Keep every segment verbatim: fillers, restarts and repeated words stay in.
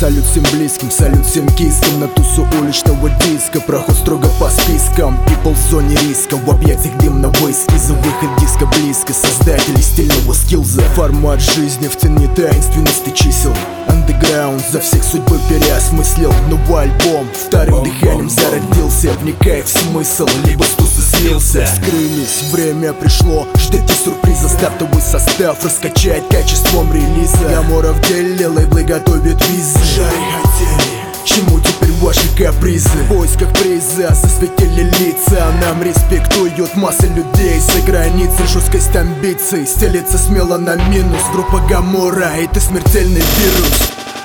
Салют всем близким, салют всем кискам. На тусу уличного диска, проход строго по спискам. People в зоне риска, в объятиях дымного эскиза. Выход диска близко, создатели стильного скиллза. Формат жизни в тени таинственности чисел. Андеграунд за всех судьбы переосмыслил. Новый альбом вторым дыханием зародился. Вникай в смысл, либо с тусы слился. Скрылись, время пришло, ждите сюрприза. Стартовый состав раскачает качеством релиза. Гамора в деле, лейблы готовят визы. Жари хотели, чему теперь ваши капризы? В поисках приза засветили лица. Нам респектуют массы людей за границей. Жесткость амбиций стелится смело на минус. Группа Гамора — это смертельный вирус.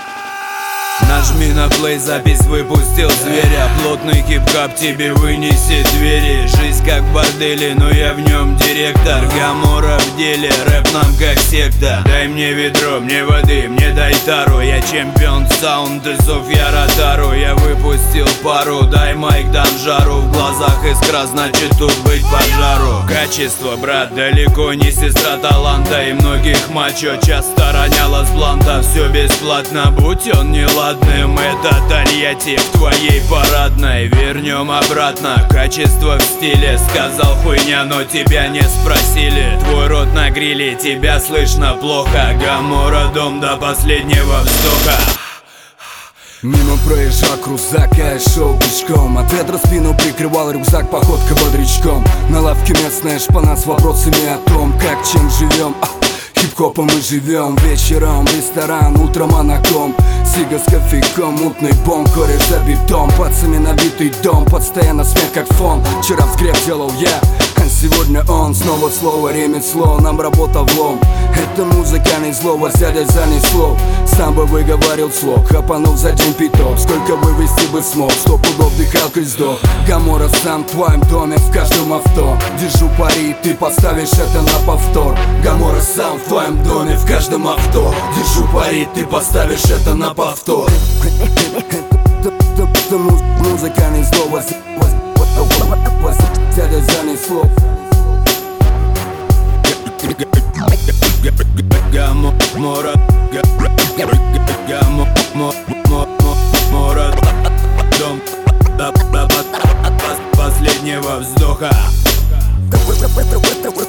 Нажми на плей, запись выпустил зверя. Плотный хип-хап тебе вынесет двери. Жизнь как в борделе, но я в нем директор. Гамора в деле, рэп нам как секта. Дай мне ведро, мне воды, мне дай тару. Я чемпион саунд-дезов, я ротару. Я выпустил пару, дай майк, дам жару. В глазах искра, значит тут быть пожару. Качество, брат, далеко не сестра таланта. И многих мачо часто роняла с бланта. Все бесплатно, будь он неладным. Это Тольятти в твоей парадной. Вернем обратно, качество в стиле. Сказал хуйня, но тебя не спросили. Твой рот на гриле, тебя слышно плохо. Гамора дом до последнего вздоха. Мимо проезжал крузак, а я шел пешком. От ветра спину прикрывал рюкзак, походка бодрячком. На лавке местная шпана с вопросами о том, как чем живем. Хип-хопом мы живем, вечером ресторан, утром анаком. Сига с кофейком, мутный бомб, кореш за бетон. Пацами набитый дом, постоянно смех как фон. Вчера взгреб делал я, а сегодня он. Снова слово, ремесло, нам работа влом. Это музыка не злого, сядя занесло. Сам бы выговорил слог, хапанул за день пяток. Сколько вывести бы смог, сто пудов дыхал крыздох. Гамора сам в твоем доме, в каждом авто. Держу пари, ты поставишь это на повтор. Гамора сам в твоем доме, в каждом авто. Держу пари, ты поставишь это на повтор. Музыка не злого, сядя занесло. Гамора, Гамора, дом до последнего вздоха.